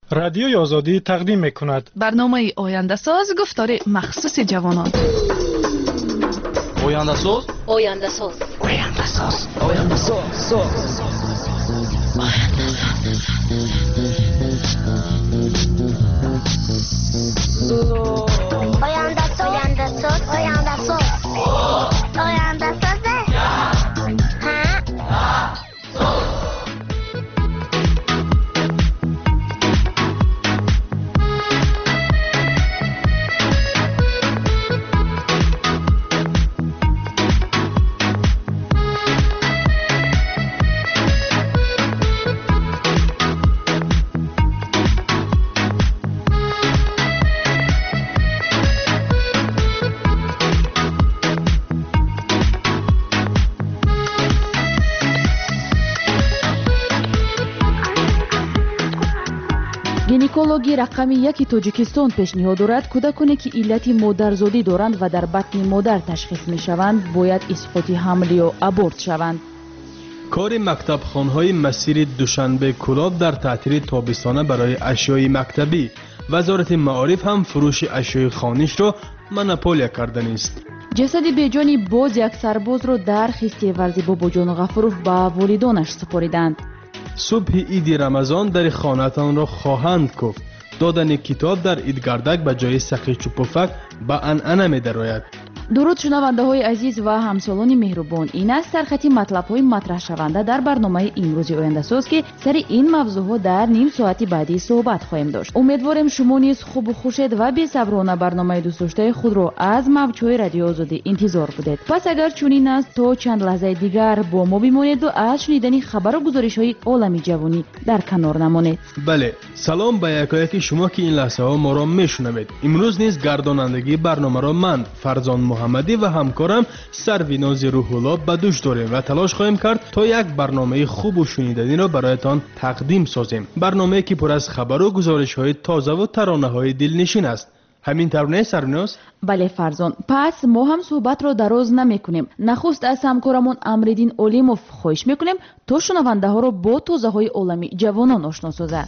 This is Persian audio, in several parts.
رادیوی آزادی تقدیم می‌کند برنامه آینده ساز گفتار مخصوص جوانان. آینده ساز آینده ساز آینده ساز آینده ساز آینده ساز آینده ساز آینده ساز آینده ساز گینکولوژی رقم 1 تاجیکستان پیشنهاد دارد کودکانی که علت مادرزادی دارند و در بطن مادر تشخیص میشوند باید اسقاط حمل یا ابورت شوند. کار مکتبخانه‌های مسیر دوشنبه کلاب در تعطیل تابستانه برای اشیای مکتبی. وزارت معارف هم فروش اشیای خانش را منوپولیا کردن است. جسد بیجانی باز یک سرباز را در خیسته ورزی باباجان غفروف به والدانش سپاریدند. صبح عید رمضان در خانه‌تان را خواهند گفت. دادن کتاب در عیدگردک به جای سقی چوپفک به عنعنه می‌دراید. درود شنونده های عزیز و همسالان مهربان، این است سرخط مطلب های مطرح شونده در برنامه امروز آینده ساز که سر این موضوع ها در نیم ساعت بعدی صحبت خواهیم داشت. امیدواریم شما نیز خوب و خوشید و بی‌صبرانه برنامه دوست داشته خود را از موج‌های رادیو آزادی انتظار بدید. پس اگر چنین است تا چند لحظه دیگر با ما بمانید و از شنیدن خبر و گزارش های عالمی جوانی در کنار نمانید. بله، سلام به یکایک شما که این لحظه ها ما را میشنوید. امروز نیز گردانندگی برنامه را من فرزان محمدی و همکارم سرویناز روح‌الله به دوش داریم و تلاش خواهیم کرد تا یک برنامه خوب و شنیدنی را برایتان تقدیم سازیم. برنامه‌ای که پر از خبر و گزارش‌های تازه و ترانه‌های دلنشین است. همین طور نه سرویناز؟ بله فرزان، پس ما هم صحبت را دراز نمی‌کنیم. نخست از همکارمون امردین اولیموف خواهش می‌کنیم تا شنونده ها را با تازه‌های عالمی جوانان آشنا سازد.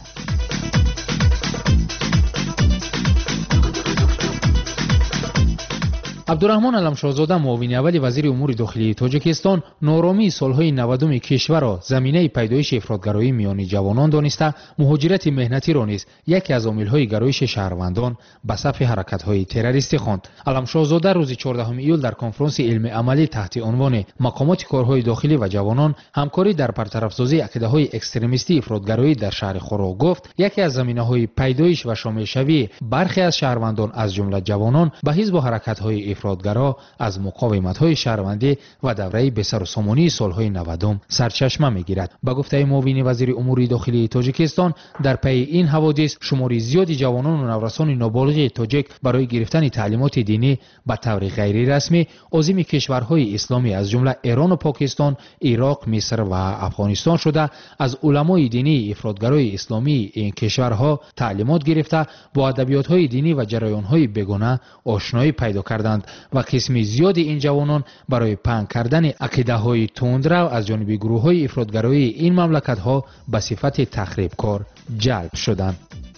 عبدالرحمن علمشاهزاده معاون اول وزیر امور داخلی تاجیکستان نارامی سالهای 90 کشور را زمینه پیدایش افراطگرایی میان جوانان دانسته مهاجرت مهنتی را نیز یکی از عامل‌های گرایش شهروندان به صف حرکت‌های تروریستی خواند. علمشاهزاده روز 14 ایول در کنفرانس علمی عملی تحت عنوان مقامات کارهای داخلی و جوانان همکاری در برطرف‌سازی عقیده‌های اکستریمیستی افراطگرایی در شهر خورا گفت یکی از زمینه‌های پیدایش و شامل شوی برخی از شهروندان از جمله جوانان به حزب و حرکت‌های افراطگرا از مقاومت‌های شهروندی و دوره بسر و سامانی سالهای 90 سرچشمه می‌گیرد. با گفته معاون وزیر امور داخلی تاجیکستان در پی این حوادث شماری زیادی جوانان و نورسان نابالغ تاجیک برای گرفتن تعلیمات دینی به طور غیر رسمی عازم کشورهای اسلامی از جمله ایران و پاکستان، عراق، مصر و افغانستان شده از علمای دینی افراطگرای اسلامی این کشورها تعلیمات گرفته با ادبیات‌های دینی و جریان‌های بیگانه آشنایی پیدا کردند و قسمی زیادی این جوانان برای پنگ کردن عقیده‌های تندرو از جانب گروه‌های افراطگرایی این مملکت‌ها به صفت تخریبکار جلب شدند.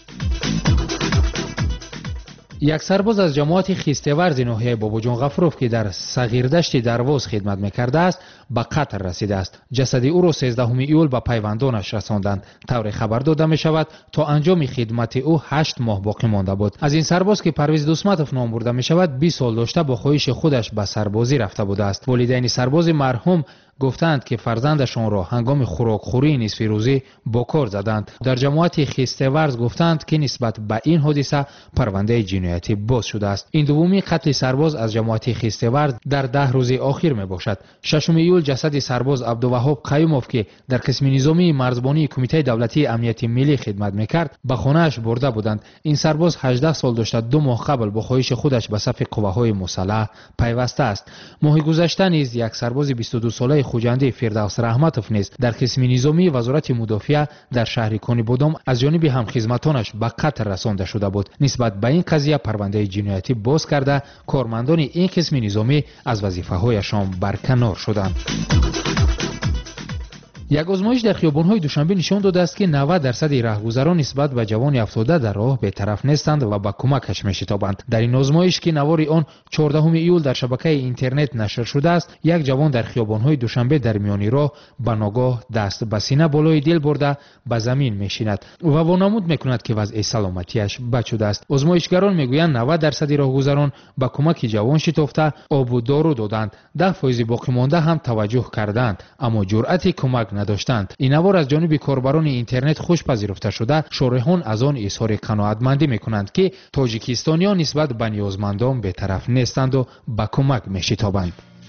یک سرباز از جماعت خیسته‌ورز ناحیه باباجان غفروف که در صغیردشت درواز خدمت می‌کرده است به قتل رسیده است. جسد او را 13 ایول به پیوندانش رساندند. طور خبر داده می‌شود تا انجام خدمت او 8 ماه باقی مانده بود. از این سرباز که پرویز دوسمتوف نام برده می‌شود 20 سال داشته با خواهش خودش به سربازی رفته بوده است. والدین سرباز مرحوم گفتند که فرزندشان را هنگام خوراکخوری نصف روزی با کار زدند. در جماعت خیسته‌ورز گفتند که نسبت به این حادثه پرونده جنایتی باز شده است. این دومی قتل سرباز از جماعت خیسته‌ورز در 10 روز اخیر می باشد. 6 ایول جسد سرباز عبدالوهاب قیوموف که در قسم نظامی مرزبانی کمیته دولتی امنیت ملی خدمت میکرد به خانه‌اش برده بودند. این سرباز 18 سال داشته 2 ماه قبل با خواهش خودش به صف قواهای مسلح پیوسته است. ماه گذشته نیز یک سرباز 22 ساله خوجنده فردوس رحمتوف نیز در قسم نظامی وزارت مدافع در شهر کنیبودام از جانب همخدمتانش به قتل رسانده شده بود. نسبت به این قضیه پرونده جنایتی باز کرده کارمندان این قسم نظامی از وظیفه‌هایشان برکنار شدند. یک آزمایش در خیابان‌های دوشنبه نشان داده است که 90% راهگذران نسبت به جوان افتاده در راه بی‌طرف نیستند و به کمکش می‌شتابند. در این آزمایش که نوار آن 14 ایول در شبکه اینترنت نشر شده است، یک جوان در خیابان‌های دوشنبه در میان راه به ناگاه دست به سینه بالای دل برده به زمین می‌شیند و وانمود می‌کند که وضع سلامتیش بد شده است. آزمایشگران می‌گویند 90% راهگذران به کمک جوان شتافته آب و دارو دادند. 10% باقی مانده هم توجه کردند اما جرأت کمک نداشتند. این نوار از جانب کاربران اینترنت خوش پذیرفته شده. شارحان از آن اظهار قناعتمندی می‌کنند که تاجیکستانیان نسبت به نیازمندان بی‌طرف نیستند و به کمک می‌شتابند.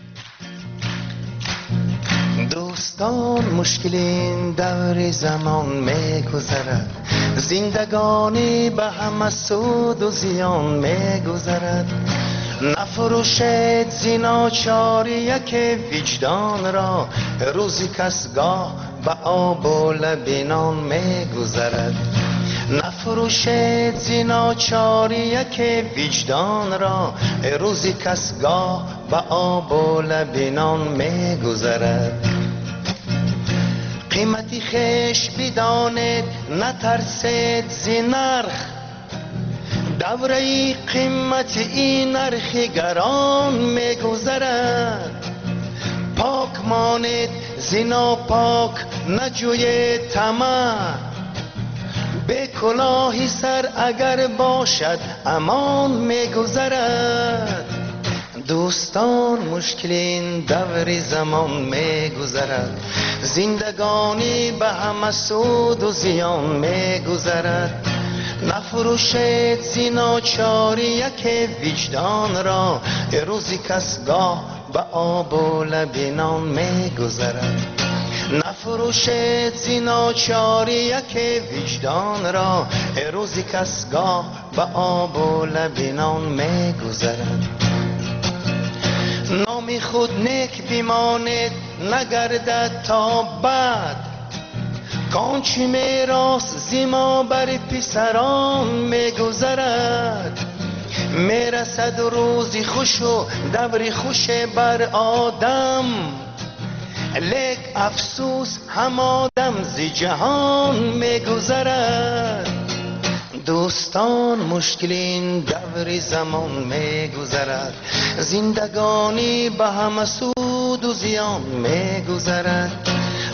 دوستان مشکلین دور زمان میگذرد، زندگانی به همه سود و زیان میگذرد. نفروشید زناچاری یک وجدان را، روزی کسگاه به آب و لبنان میگذرد. نفروشید زناچاری یک وجدان را، روزی کسگاه به آب و لبنان میگذرد. قیمتی خیش بدانید، نترسید ز نرخ، دوره قیمت این نرخ گران میگذرد. پاک مانید زنا پاک، نجوید طمع، به کلاهی سر اگر باشد امان میگذرد. دوستان مشکلین دور زمان میگذرد، زندگانی به همه سود و زیان میگذرد. نفروشید زناچاری یک وجدان را، روزی کسگاه به آب و لبنان میگذرد. نفروشید زناچاری یک وجدان را، روزی کسگاه به آب و لبنان میگذرد. نام خود نیک بمانید، نگردد تا بعد، کانچه میراث زما بر پسران میگذرد. میرسد روزی خوش و دور خوش بر آدم، لیک افسوس هم آدم ز جهان میگذرد. دوستان مشکلین دور زمان میگذرد، زندگانی به همه سود و زیان میگذرد.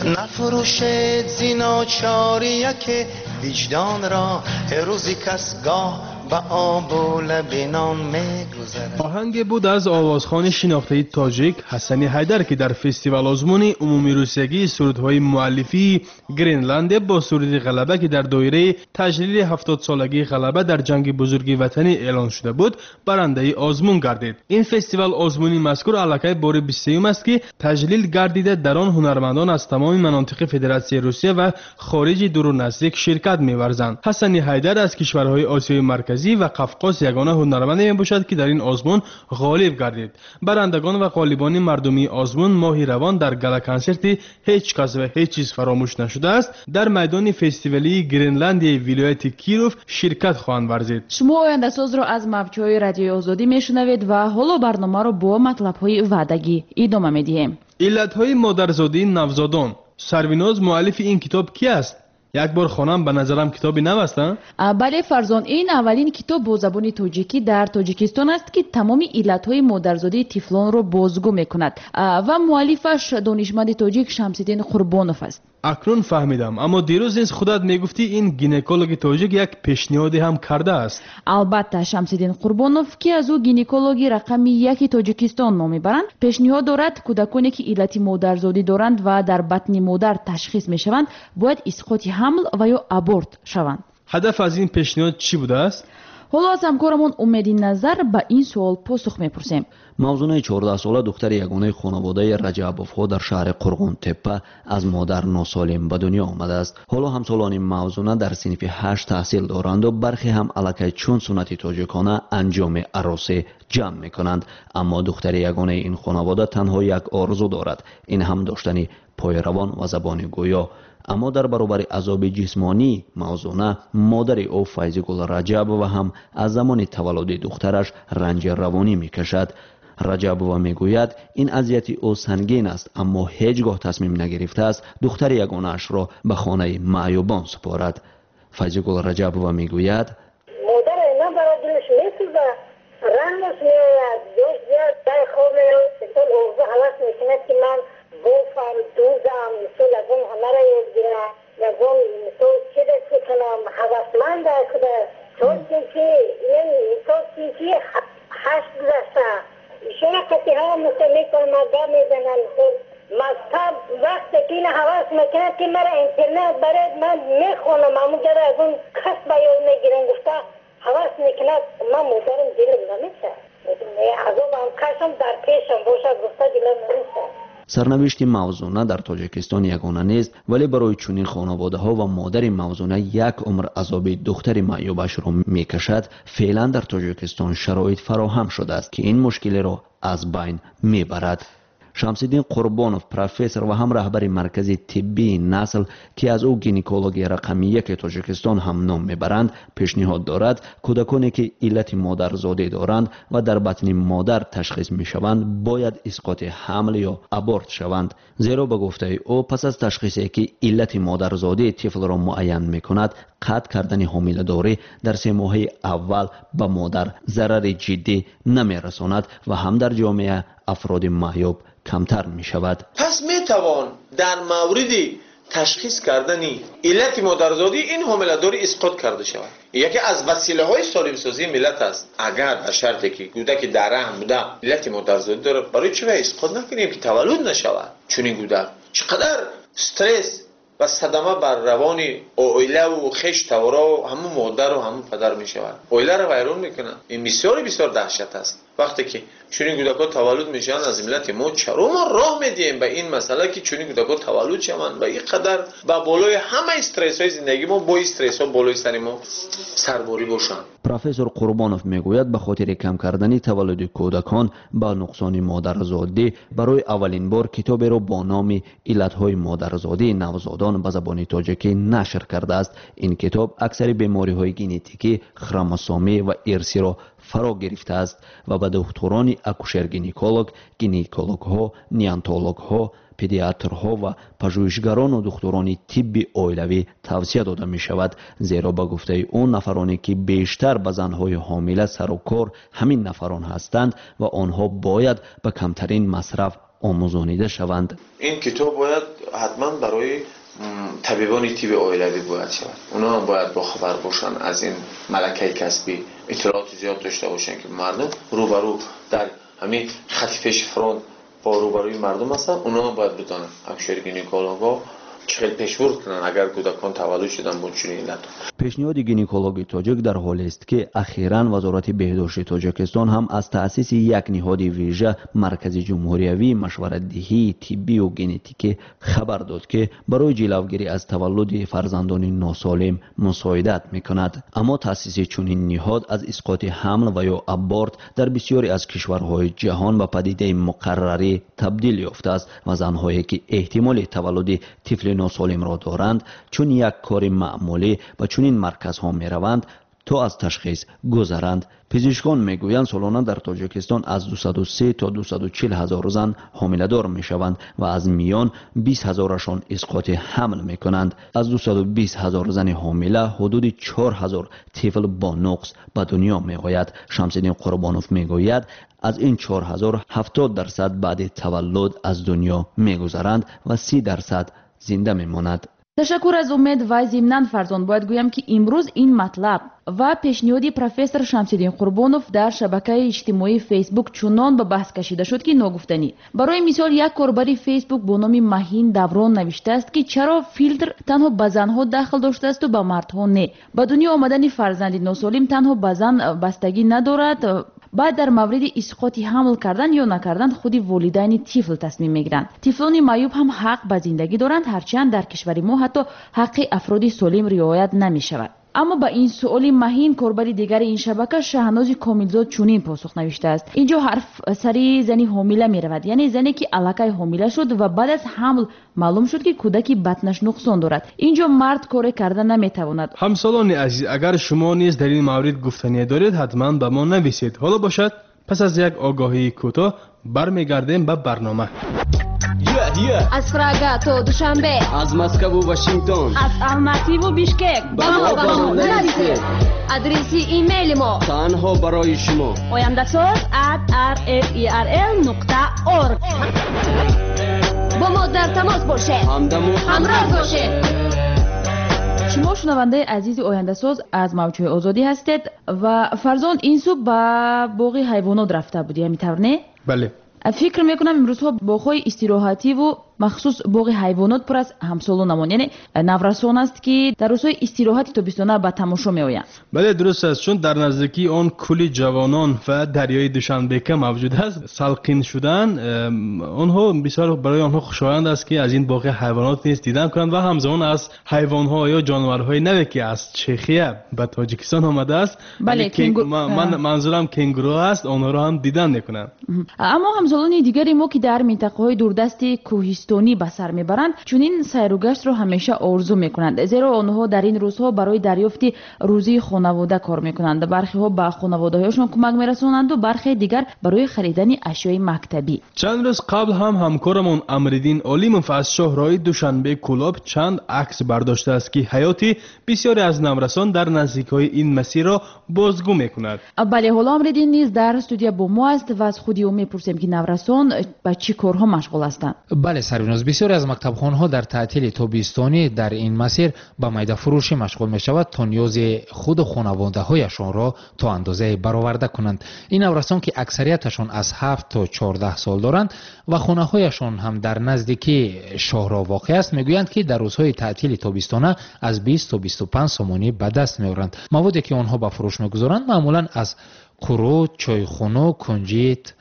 نفروشید زناچاری یک وجدان را، روزی کسگاه به آب و لبنان میگذرد. آهنگ بود از آوازخوان شناخته تاجیک حسنی حیدر که در فستیوال آزمون عمومی روسیگی سرودهای مؤلفی گرینلند با سرود غلبه که در دایره تجلیل 70 سالگی غلبه در جنگ بزرگ وطنی اعلان شده بود برنده آزمون گردید. این فستیوال آزمونی مذکور الکی بار 20 است که تجلیل گردیده. در آن هنرمندان از تمام مناطق فدراسیون روسیه و خارج دور و نزدیک شرکت می‌ورزند. حسنی حیدر از کشورهای آسیای مرکزی و قفقاز یگانه هنرمند میباشد که در این آزمون غالب گردید. برندگان و غالبان مردمی آزمون ماهی روان در گالا کنسرت هیچ کس و هیچ چیز فراموش نشده است در میدان فستیوالی گرینلندی ولایت کیروف شرکت خواهند ورزید. شما آینده ساز را از موج‌های رادیوی آزادی میشنوید و حالا برنامه را با مطلب‌های وعدگی ادامه میدیم. علت‌های مادرزادی نوزادان. سرویناز مؤلف این کتاب کی است؟ یک بار خوانم به نظرم کتابی نو است. بله فرزان، این اولین کتاب با زبان تاجیکی در تاجیکستان است که تمام علت‌های مادرزادی طفلان را بازگو می‌کند و مؤلفش دانشمند تاجیک شمس‌الدین قربانوف است. اکنون فهمیدم، اما دیروز نیز خودت میگفتی این گینکولوگ تاجیک یک پیشنهادی هم کرده است. البته شمس‌الدین قربانوف که از او گینکولوگی رقم 1 تاجیکستان نام میبرند پیشنهاد دارد کودکانی که علت مادرزادی دارند و در بطن مادر تشخیص میشوند باید اسقاط حمل و یا ابورت شوند. هدف از این پیشنهاد چی بوده است؟ حالا از همکارمون امیدی نظر به این سوال پاسخ میپرسیم. موضوع 14 ساله دختر یگانه خانواده رجبوف‌ها در شهر قرغون تپه از مادر ناسالم به دنیا آمده است. حالا همسالان موضوع در صنف 8 تحصیل دارند و برخی هم الکی چون سنت تاجیکانه انجام عروسی جمع میکنند. اما دختر یگانه این خانواده تنها یک آرزو دارد، این هم داشتن پایروان و زبان گویا. اما در برابر عذاب جسمانی موضوع مادر او فیض گل رجب و هم از زمان تولد دخترش رنج روانی میکشد. раҷабова мегӯяд ин азияти ӯ сангин аст, аммо ҳеҷ гоҳ тасмим нагирифтааст духтари ягонаашро ба хонаи маъюбон супорад. файзигул раҷабова мегӯяд: модар اینا برای دلش میسوزه رنگش میآید جوش زیاد جای خواب میاد مثل اوضاع حواس میکنه که من بوفم دوزم مثل یکم همه را یاد گیرم یکم مثل چی دست کنم حواسمند کده چون که این مثل که 8 گذشته ایشون کسی ها مثل میکنم مدار میزنم مثل مذهب وقتی که این حواس میکنه که مرا اینترنت برای من میخونم همون جره از اون کس بیاد میگیرن گفته حواس میکنه من مدارم دلم نمیشه عذاب هم کشم در پیشم باشد گفته دلم نمیشه. سرنوشت موزونه در تاجیکستان یگانه نیست، ولی برای چنین خانواده‌ها و مادر موزونه یک عمر عذاب دختر معیوبش را میکشد. فعلا در تاجیکستان شرایط فراهم شده است که این مشکل را از بین میبرد. شمس‌الدین قربانوف پروفسور و هم رهبر مرکز طبی نسل که از او گینکولوگ رقم 1 تاجیکستان هم نام میبرند، پیشنهاد دارد کودکانی که علت مادرزادی دارند و در بطن مادر تشخیص میشوند باید اسقاط حمل یا ابورت شوند، زیرا به گفته او پس از تشخیصی که علت مادرزادی طفل را معین میکند قطع کردن حامله‌داری در 3 ماه اول به مادر ضرر جدی نمیرساند و هم در جامعه افراد معیوب کمتر می شود. پس می توان در مورد تشخیص کردن علت مادرزادی این حامله‌داری اسقاط کرده شود. یکی از وسیله های سالم سازی ملت است. اگر به شرطی که کودک در رحم بوده علت مادرزادی داره، برای چه اسقاط نکنیم که تولد نشود؟ چون این کودک چقدر استرس و صدمه بر روان اویله و خشت و همون مادر و همون پدر می شود. اویله را ویران میکنن. این بسیار بسیار دهشت است. وقتی که چنین کودکان تولد میشن از ملت ما چرا ما راه میدیم به این مسئله که چنین کودکان تولد شوند و این قدر با بالای همه استرس های زندگی ما با استرس ها بالای سر ما سرباری باشند. پروفسور قربانوف میگوید به خاطر کم کردن تولد کودکان با نقصان مادرزادی برای اولین بار کتابی را با نام علتهای مادرزادی نوزادان به زبان تاجیکی نشر کرده است. این کتاب اکثر بیماری های ژنتیکی، خروموسومی و ارثی را فرا گرفته است و به دکتران اکوشر گینکولوگ ها، نیانتولوگ ها، پدیاترها و پژوهشگران و دکتران طب اویلوی توصیه داده می شود، زیرا به گفته اون نفرانی که بیشتر به زنهای حامله سر و کار همین نفران هستند و آنها باید به کمترین مصرف آموزانیده شوند. این کتاب باید حتما برای طبیبان طب اویلوی باید شود. اونا هم باید با خبر باشن از این ملکه کسبی، اطلاعات زیاد داشته باشن که مردم روبرو در همین خط پیش فرانت با روبروی مردم هستن. اونا هم باید بدانن اکوشر گینکولوگا چقدر پیشبرد کنن اگر کودکان تولد شدن با چنین علت. پیشنهاد گینکولوژی تاجیک در حالی است که اخیراً وزارت بهداشت تاجیکستان هم از تأسیس یک نهاد ویژه مرکز جمهوریوی مشورت‌دهی طبی و ژنتیکی خبر داد که برای جلوگیری از تولد فرزندان ناسالم مساعدت میکند. اما تأسیس چنین نهاد از اسقاط حمل و یا ابورت در بسیاری از کشورهای جهان به پدیده مقرری تبدیل یافته است و زنهایی که احتمال تولد طفل ناسالم را دارند چون یک کار معمولی به چنین مرکزها می روند تا از تشخیص گذرند. پزشکان میگویند سالانه در تاجیکستان از 203 تا 240 هزار زن حامله‌دار میشوند و از میان 20 هزارشان اسقاط حمل میکنند. از 220 هزار زن حامله حدود 4 هزار طفل با نقص به دنیا میآید. شمس‌الدین قربانوف میگوید از این 4 هزار 70% بعد تولد از دنیا میگذرند و 30% زنده میماند. تشکر از امید و ضمناً فرزان باید گویم که امروز این مطلب و پیشنهادی پروفسور شمس‌الدین قربانوف در شبکه اجتماعی فیسبوک چنان به بحث کشیده شد که ناگفتنی. برای مثال یک کاربر فیسبوک با نام مهین دوران نوشته است که چرا فیلتر تنها به زنها داخل داشته است و به مردها نه. به دنیا آمدن فرزند ناسالم تنها به زن بستگی ندارد. بعد در مورد اسقاط حمل کردن یا نکردن خودی والدین طفل تصمیم میگیرند. طفلان معیوب هم حق به زندگی دارند، هرچند در کشور ما حتی حق افراد سالم رعایت نمی شود. اما با این سؤال مهین کاربر دیگر این شبکه شهناز کاملزاد چنین پاسخ نوشته است: اینجا حرف سری زنی حامله می رود، یعنی زنی که الکی حامله شد و بعد از حمل معلوم شد که کودکی بطنش نقصان دارد. اینجا مرد کار کردن نمی تواند. همسالان عزیز، اگر شما نیز در این مورد گفتنی دارید حتما به ما نویسید. حالا باشد پس از یک آگاهی کوتاه برمیگردیم به برنامه. از پراگا تا دوشنبه، از مسکو و واشنگتن، از الماتی و بیشکک با ما نرسید. آدرس ایمیل ما تنها برای شما oyandasaz@rferl.org. با ما در تماس باشه، همراه باشه. شما شنونده عزیز آینده ساز از موجهای آزادی هستید و فرزان این صبح به باغ حیوانات رفته بودی، همینطور نه؟ بله. فکر میکنم امروزها باغ‌های استراحتی و مخصوص باغ حیوانات پر از همسالانمان، یعنی نورسان است که در روزهای استراحت تابستانه به تماشا میآیند. بله درست است، چون در نزدیکی آن کولی جوانان و دریای دوشنبه موجود است. سالقین شدن آنها بسیار برای آنها خوشایند است که از این باغ حیوانات نیز دیدن کنند و همزمان از حیوان‌ها یا جانورهای نوی که از چخیه به تاجیکستان آمده است. بله من منظورم کنگورو است، آنها را هم دیدن میکنند. اما همسالان دیگری ما که در منطقه‌های دوردست کوهستانی به سر میبرند چنین سیر و گشت را همیشه آرزو میکنند، زیرا آنها در این روزها برای دریافت روزی خانواده کار میکنند. برخی ها به خانواده‌هایشان کمک میرسانند و برخی دیگر برای خریدن اشیای مکتبی. چند روز قبل هم همکارمون امرالدین علیموف از شهرهای دوشنبه کلاب چند عکس برداشته است که حیاتی بسیاری از نورسان در نزدیک‌های این مسیر را بازگو میکند. بله، حالا امرالدین نیز در استودیو با ما است و از خود او میپرسیم که نورسان با چه کارها مشغول هستند. بله سریناز، بسیاری از مکتبخانه‌ها در تعطیل تابستانی در این مسیر به میده فروشی مشغول می‌شود تا نیاز خود خانواده‌هایشان را تا اندازه برآورده کنند. این نورسان که اکثریتشان از 7 تا 14 سال دارند و خانه‌هایشان هم در نزدیکی شهرها واقع است، میگویند که در روزهای تعطیل تابستانه از 20 تا 25 سومانی به دست می‌آورند. موادی که آنها به فروش می‌گذارند معمولاً از قرو، چایخانه، کنجیت،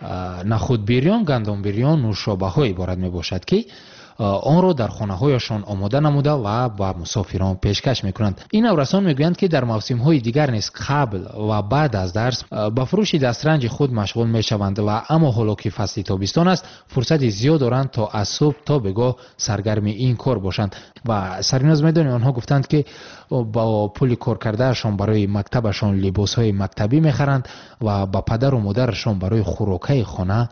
نخود بیریان، گندم بیریان، نوشابه ها عبارت می باشد که آن را در خانه هایشان آماده نموده و با مسافران پیشکش میکنند. این نورسان میگویند که در موسم های دیگر نیز قبل و بعد از درس با فروش دسترنج خود مشغول میشوند و اما حالا که فصل تابستان است فرصت زیاد دارند تا از صبح تا بگاه سرگرم این کار باشند. و سریناز میدانی آنها گفتند که با پول کار کردهشان برای مکتبشان لباس های مکتبی میخرند و با پدر و مادرشان برای خوراکای خانه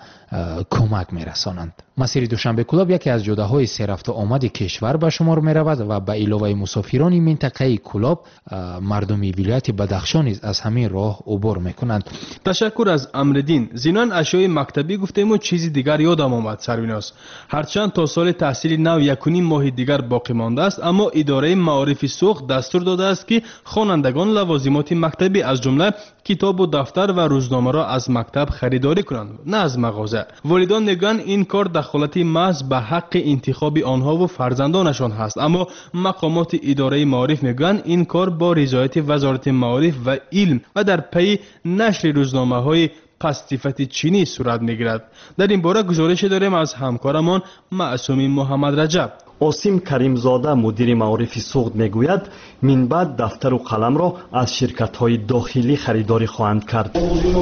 کمک میرسانند. مسیر دوشنبه کلاب یکی از جاده‌های سررفت و آمد کشور به شمار می‌رود و به علاوه مسافران منطقه کلاب مردم ولایت بدخشان نیز از همین راه عبور می‌کنند. تشکر از امرالدین. زینان اشیای مکتبی گفتیم و چیزی دیگر یادم آمد سرویناس. هرچند تا سال تحصیل نو 1.5 ماه دیگر باقی مانده است، اما اداره معارف سوخت دستور داده است که خوانندگان لوازمات مکتبی از جمله کتاب و دفتر و روزنامه را از مکتب خریداری کنند، نه از مغازه. والدان میگویند این کار دخالت محض به حق انتخاب آنها و فرزندانشان هست، اما مقامات اداره معارف میگویند این کار با رضایت وزارت معارف و علم و در پی نشر روزنامه های پستیفت چینی صورت میگیرد. در این باره گزارش داریم از همکارمان معصومی محمد رجب. عاصم کریمزاده مدیر معارف سوخت میگوید من بعد دفتر و قلم را از شرکت های داخلی خریداری خواهند کرد.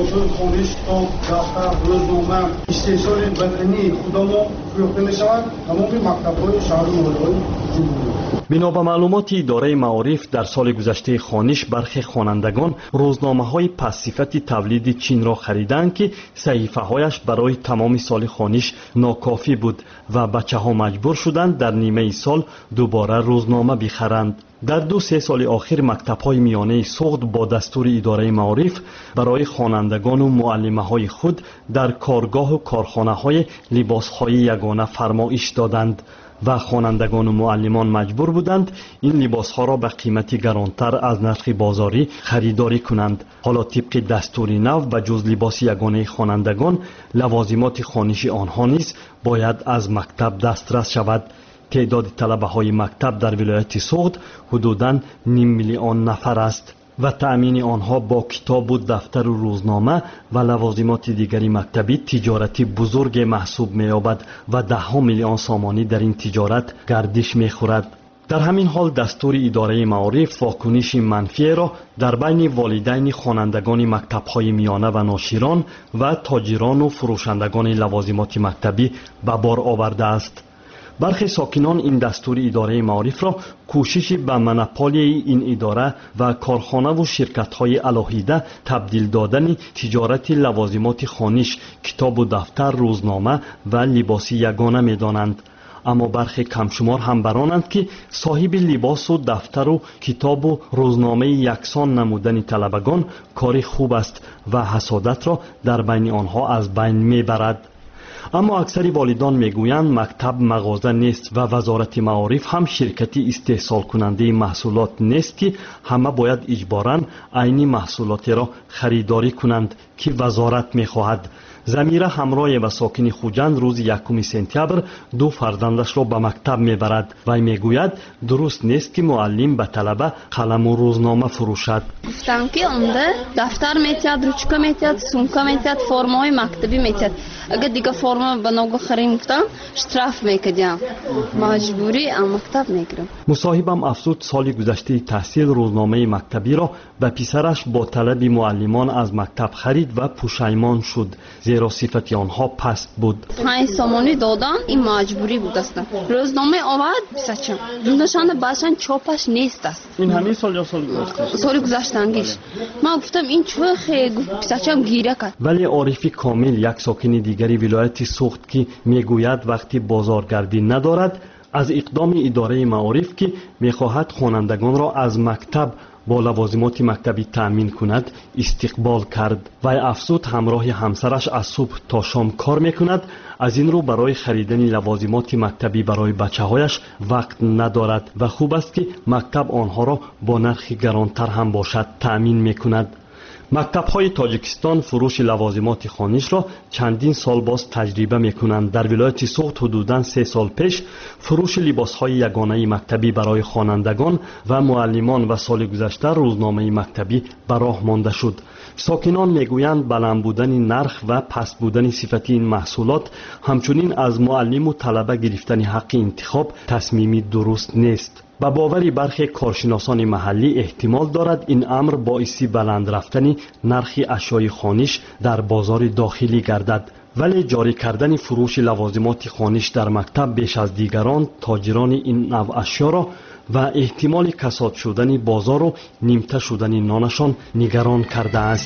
بنا به معلومات اداره معارف در سال گذشته خوانش برخی خوانندگان روزنامه های پس‌صفت تولید چین را خریدند که صحیفه هایش برای تمام سال خوانش ناکافی بود و بچه ها مجبور شدند در نیمه سال دوباره روزنامه بخرند. در 2-3 سال آخر مکتب‌های میانه سوخت با دستور اداره معارف برای خوانندگان و معلمه‌های خود در کارگاه و کارخانه‌های لباس‌های یگانه فرمایش دادند و خوانندگان و معلمان مجبور بودند این لباس‌ها را به قیمتی گرانتر از نرخ بازاری خریداری کنند. حالا طبق دستور نو به جز لباس یگانه خوانندگان لوازمات خوانشی آنها نیز باید از مکتب دسترس شود. تعداد طلبه های مکتب در ولایت سوخت حدوداً 500,000 نفر است و تأمین آنها با کتاب و دفتر و روزنامه و لوازمات دیگری مکتبی تجارتی بزرگ محسوب می‌یابد و 10 میلیون سامانی در این تجارت گردش می‌خورد. در همین حال دستور اداره معارف واکنش منفی را در بین والدین خوانندگان مکتب‌های میانه و ناشران و تاجران و فروشندگان لوازمات مکتبی به بار آورده است. برخی ساکنان این دستور اداره معارف را کوشش به منپالی این اداره و کارخانه و شرکت‌های الهیده تبدیل دادن تجارت لوازمات خانش، کتاب و دفتر، روزنامه و لباس یگانه می‌دانند. اما برخی کمشمار هم برانند که صاحب لباس و دفتر و کتاب و روزنامه یکسان نمودن طلبگان کار خوب است و حسادت را در بین آنها از بین میبرد. اما اکثر والدان میگویند مکتب مغازه نیست و وزارت معارف هم شرکتی استحصال کننده محصولات نیست که همه باید اجباراً عین محصولات را خریداری کنند که وزارت میخواهد. زمیره همراه و ساکن خوجند روز 1 سپتامبر 2 فرزندش را به مکتب میبرد و میگوید درست نیست که معلم به طلبه قلم و روزنامه فروشد. گفتم که اونده دفتر میتید، روچکا میتید، سومکا میتید، فرمای مکتبی میتید. اگر دیگه فرما به نوگو خریم گفتم شتراف میکدیم، مجبوری ام مکتب میگیرم. مصاحبم افزود سال گذشته تحصیل روزنامه مکتبی را به پسرش با طلب معلمان از مکتب خرید و پشیمان شد، زیرا صفت آنها پست بود. 5 سامانی دادن این مجبوری بود است. روزنامه آورد بسچم نشانه باشن چاپش نیست است. این همین سال یا سال گذشته؟ سال گذشته‌انگیش. من گفتم این چه خیلی بسچم گیره کرد. ولی عارف کامل یک ساکن دیگری ولایت سوخت که میگوید وقتی بازارگردی ندارد از اقدام اداره معارف که میخواهد خوانندگان را از مکتب با لوازمات مکتبی تأمین کند استقبال کرد و افزود همراه همسرش از صبح تا شام کار میکند، از این رو برای خریدن لوازمات مکتبی برای بچه هایش وقت ندارد و خوب است که مکتب آنها را با نرخ گرانتر هم باشد تأمین میکند. مکتب‌های تاجیکستان فروش لوازمات خانش را چندین سال باز تجربه می‌کنند. در ولایت سوخت حدوداً 3 سال پیش فروش لباس‌های یگانه مکتبی برای خوانندگان و معلمان و سال گذشته روزنامه مکتبی به راه مانده شد. ساکنان میگویند بلند بودن نرخ و پست بودن صفت این محصولات همچنین از معلم و طلبه گرفتن حق انتخاب تصمیمی درست نیست. با باوری برخی کارشناسان محلی احتمال دارد این امر باعث بلند رفتن نرخ اشیای خانش در بازار داخلی گردد، ولی جاری کردن فروش لوازمات خانش در مکتب بیش از دیگران تاجران این نوع اشیا را و احتمال کساد شدن بازار و نیمته شدن نانشان نگران کرده است.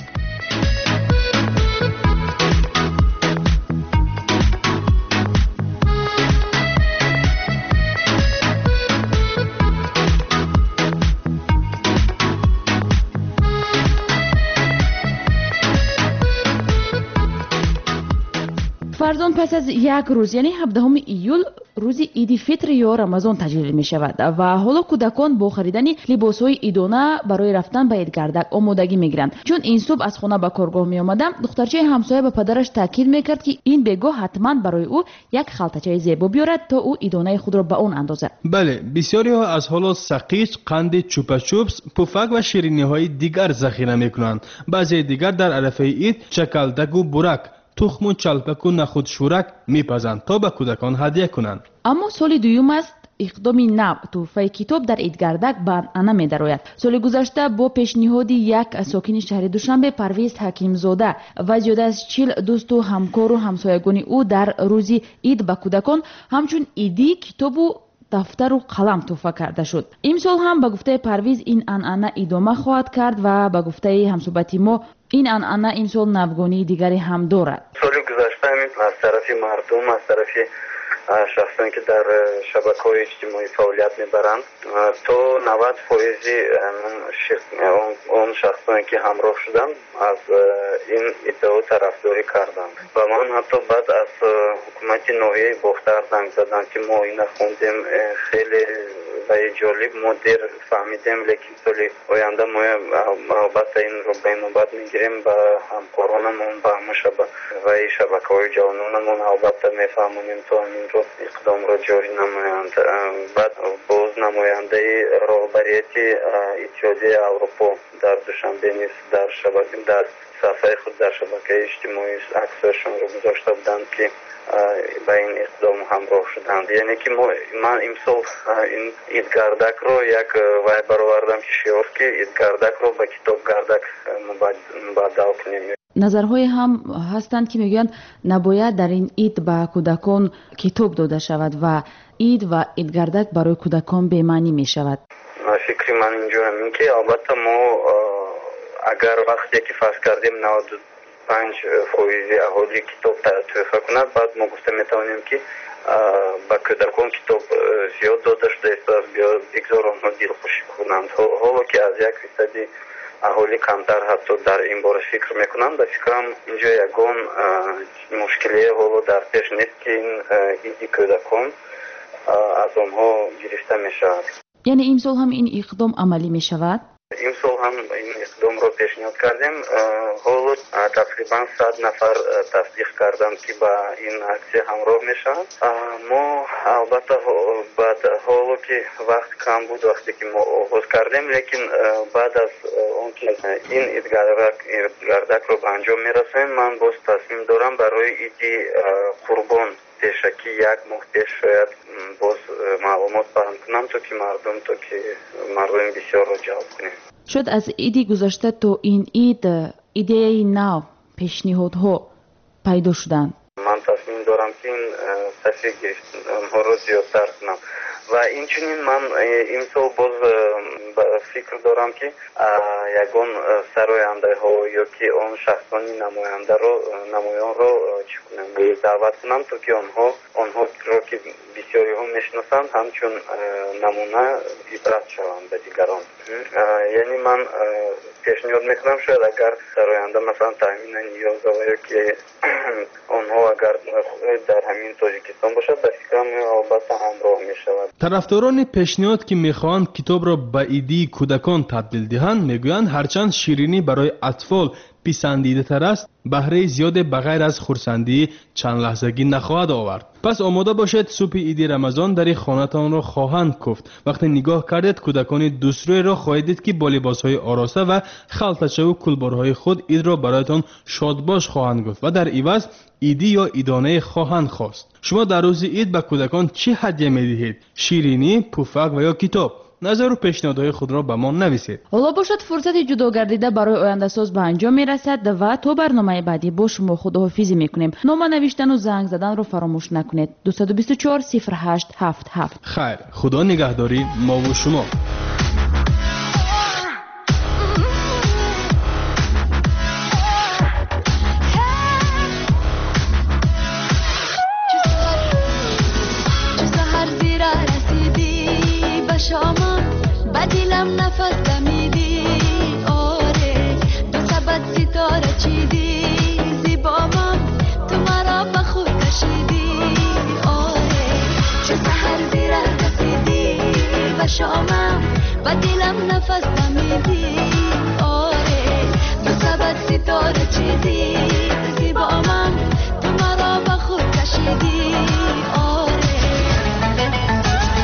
فرزان پس از یک روز یعنی 17 ایول روز عید فطر یا رمضان تجلیل می شود و حالا کودکان با خریدن لباس های عیدانه برای رفتن به عیدگردک آمادگی می گیرند. چون این صبح از خانه به کارگاه می آمدم دخترچه همسایه به پدرش تاکید می کرد که این بگاه حتما برای او یک خلطچه زیبا بیارد تا او عیدانه خود را به اون اندازد. بله، بسیاری ها از حالا سقیچ، قند چوپا چوپس، پفک و شیرینی های دیگر ذخیره می کنند. بعضی دیگر در عرفه عید چکلدک و برک، تخم و چلپک و نخود شورک میپزند تا به کودکان هدیه کنند. اما سال دوم است اقدامی نو تحفه کتاب در عیدگردک به انعانه می درآید. سال گذشته با پیشنهاد یک ساکن شهر دوشنبه پرویز حکیمزاده و زیاده از 40 دوست و همکار و همسایگان او در روز عید به کودکان همچون عیدی کتاب و دفتر و قلم تحفه کرده شد. امسال هم به گفته پرویز این انعانه ادامه خواهد کرد و به گفته همصحبت ما این انعانه امسال نوگانی دیگری هم دارد. سال گذشته از طرف مردم، از طرف شخصانی که در شبکه‌های اجتماعی فعالیت میبرند تا 90% اون شخصانی که همراه شدند از این ادعا طرفداری کردند و من حتی بعد از حکومت ناحیه باختر زنگ زدم که ما این خوندیم خیلی و جالب مدیر فهمیدیم، لیکن سالی آینده ما بحث این رو به نوبت میگیریم و همکارانمون و همه شبکه‌های جوانانمون البته میفهمونیم تا این رو اقدام را جاری نمایند. بعد باز نماینده راهبریت اتحادیه اروپا در دوشنبه نیز در صفحه خود در شبکه اجتماعی عکسشون رو گذاشته بودند که به این اقدام همراه شدند. یعنی که من امسال این عیدگردک رو یک وای برآوردم که شعار که عیدگردک رو به کتاب گردک مبدل کنیم. назарҳое ҳам ҳастанд ки мегӯянд набояд дар ин ид ба кӯдакон китоб дода шавад ва ид ва идгардак барои кӯдакон бемаънӣ мешавад. фикри ман инҷоям ин ки албатта мо агар вақте ки фарз кардем 95% аҳолӣ китоб туҳфа кунад, баъд мо гуфта метавонем ки ба кӯдакон китоб зиёд дода шудааст ва бигзор онҳо дилхушӣ кунанд. ҳоло ки аз 1% аҳолӣ камтар ҳатто дар ин бора фикр мекунанд, ба фикрам инҷо ягон мушкилие ҳоло дар пеш нест ки ин иди кӯдакон аз онҳо гирифта мешавад. яъне имсол ҳам ин иқдом амалӣ мешавад? имсол ҳам ин иқдомро пешниҳод кардем. ҳоло тақрибан 100 нафар тасдиқ карданд ки ба ин аксия ҳамроҳ мешаванд. мо албатта баъд ҳоло ки вақт кам буд вақте ки мо оғоз кардем, лекин баъд аз он ки ин идгардакро ба анҷом мерасонем, ман боз тасмим дорам барои иди қурбон пешакӣ 1 моҳ пеш шояд боз маълумот паҳн кунам, то ки мардуми бисёрро ҷалб кунем. шояд аз иди гузашта то ин ид идеяи нав, пешниҳодҳо пайдо шуданд. ман тасмим дорам ки ин сафи гирифтонҳоро зиёдтар кунам ва инчунин ман имсол боз фикр дорам ки ягон сарояндаҳо ёки он шахсони намоёнро чӣ кунам даъват кунам, то ки онҳоро ки бисёриҳо мешиносанд ҳамчун намуна ибрат шаванд ба дигарон. яъне ман пешниҳод мекунам шояд агар сароянда масалан таъминан ниёзова ёки онҳо агар дар ҳамин тоҷикистон бошад, ба фикрам албатта ҳамроҳ мешавад. тарафдорони пешниҳод ки мехоҳанд китобро ба идии кӯдакон табдил диҳанд, мегӯянд ҳарчанд ширинӣ барои атфол писандидатар аст, баҳраи зиёде ба ғайр аз хурсандӣ чандлаҳзагӣ нахоҳад овард. пас омода бошед, субҳи иди рамазон дари хонатонро хоҳанд куфт. вақте нигоҳ кардед, кӯдакони дустрӯеро хоҳед дид ки бо либосҳои ороста ва халтачаву кулборҳои худ идро бароятон шодбош хоҳанд гуфт ва дар иваз идӣ ё идонае хоҳанд хост. шумо дар рӯзи ид ба кӯдакон чӣ ҳадя медиҳед? ширинӣ, пуфак ва ё китоб? назару пешниҳодҳои худро ба мо нависед. ҳоло бошад фурсати ҷудогардида барои ояндасоз ба анҷом мерасад ва то барномаи баъдӣ бо шумо худоҳофизӣ мекунем. нома навиштану занг заданро фаромӯш накунед. 224 08 77. хайр, худо нигаҳдори мову шумо. بدیلم نفس دمیدی آره دو سبد ستاره چیدی زیبامم تو مرا به خود کشیدی آره چو سحر زیره رسیدی و شامم بدیلم نفس دمیدی آره دو سبد ستاره چیدی زیبامم تو مرا به خود کشیدی آره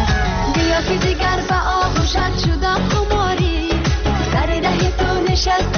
بیا که دیگر به آغوشت شدم خماری سر ره تو نشست